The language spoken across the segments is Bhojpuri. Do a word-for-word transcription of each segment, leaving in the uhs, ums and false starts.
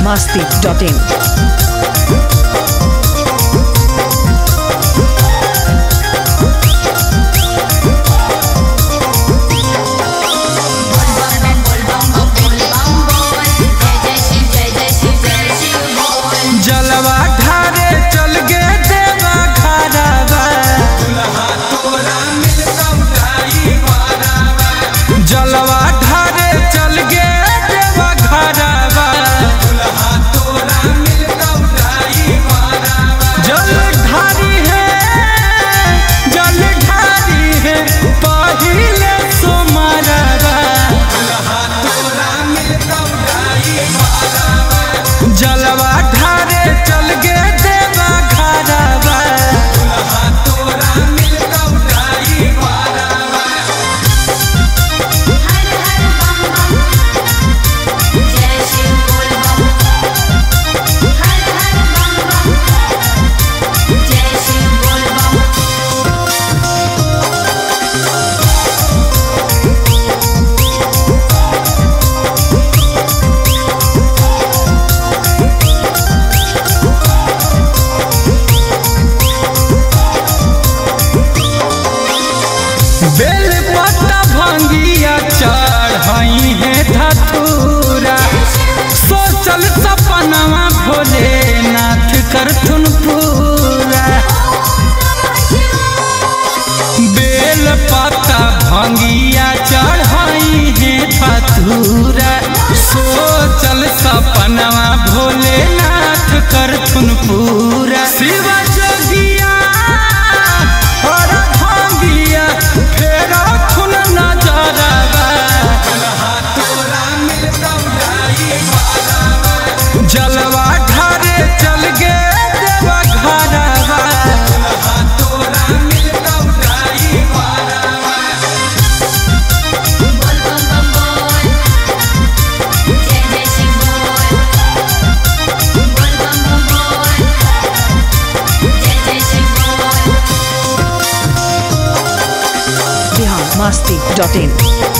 masti dot in. जलवा ढारे चल गे देवा घरवा जलवा ढारे चल गे देवा घरवा जल ढारी है जल ढारी है पहिले सोमरवा जलवा ढारे चल गे देवा घरवा बेल पत्ता भंगिया चढ़ाई है धतूरा सोचल सपनवा भोलेनाथ करथुन पूरा बेल पत्ता भंगिया चढ़ाई है धतूरा सोचल सपनवा भोलेनाथ करथुन पूरा शिव जोगिया और भांगिया फेरा खुन नजरवा जलवा ढारे चल गे देवा घरवा Bihar masti dot in.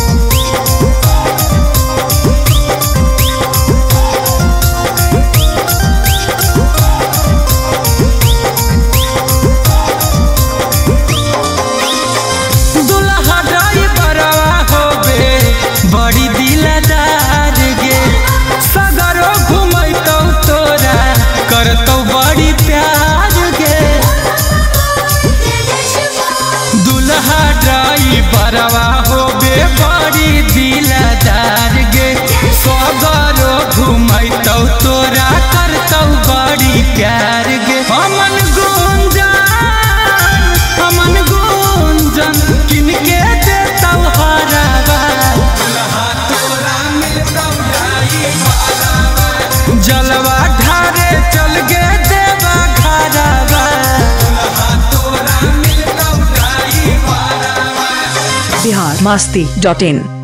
दुल्हा ड्राइवरवा होबे बड़ी दिलदार गे सगरो घुमैतौ तोरा करतौ बड़ी प्यार गे दुल्हा ड्राइवरवा होबे बड़ी दिलदार गे सगरो घुमैतौ तोरा करतौ बड़ी प्यार गे हमन गुंजन हमन गुंजन किनके देतौ हरवा जलवा ढारे चल गे देवा घरवा Bihar masti dot in.